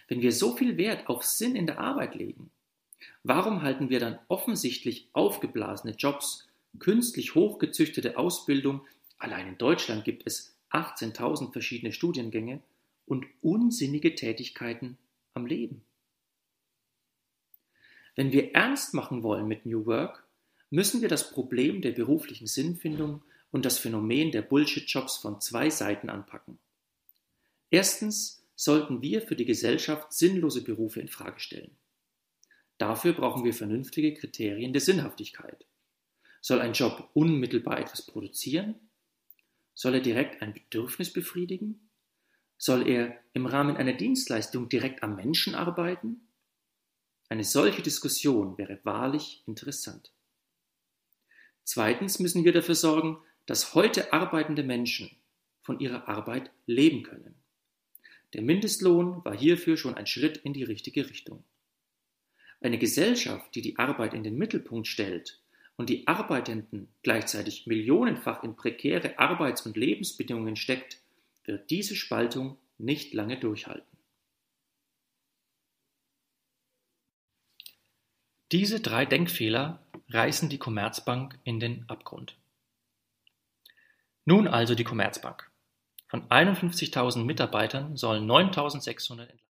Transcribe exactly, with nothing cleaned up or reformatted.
Wenn wir so viel Wert auf Sinn in der Arbeit legen, warum halten wir dann offensichtlich aufgeblasene Jobs, künstlich hochgezüchtete Ausbildung, allein in Deutschland gibt es achtzehntausend verschiedene Studiengänge und unsinnige Tätigkeiten am Leben? Wenn wir ernst machen wollen mit New Work, müssen wir das Problem der beruflichen Sinnfindung und das Phänomen der Bullshit-Jobs von zwei Seiten anpacken. Erstens sollten wir für die Gesellschaft sinnlose Berufe in Frage stellen. Dafür brauchen wir vernünftige Kriterien der Sinnhaftigkeit. Soll ein Job unmittelbar etwas produzieren? Soll er direkt ein Bedürfnis befriedigen? Soll er im Rahmen einer Dienstleistung direkt am Menschen arbeiten? Eine solche Diskussion wäre wahrlich interessant. Zweitens müssen wir dafür sorgen, dass heute arbeitende Menschen von ihrer Arbeit leben können. Der Mindestlohn war hierfür schon ein Schritt in die richtige Richtung. Eine Gesellschaft, die die Arbeit in den Mittelpunkt stellt und die Arbeitenden gleichzeitig millionenfach in prekäre Arbeits- und Lebensbedingungen steckt, wird diese Spaltung nicht lange durchhalten. Diese drei Denkfehler reißen die Commerzbank in den Abgrund. Nun also die Commerzbank. Von einundfünfzigtausend Mitarbeitern sollen neuntausendsechshundert entlassen werden.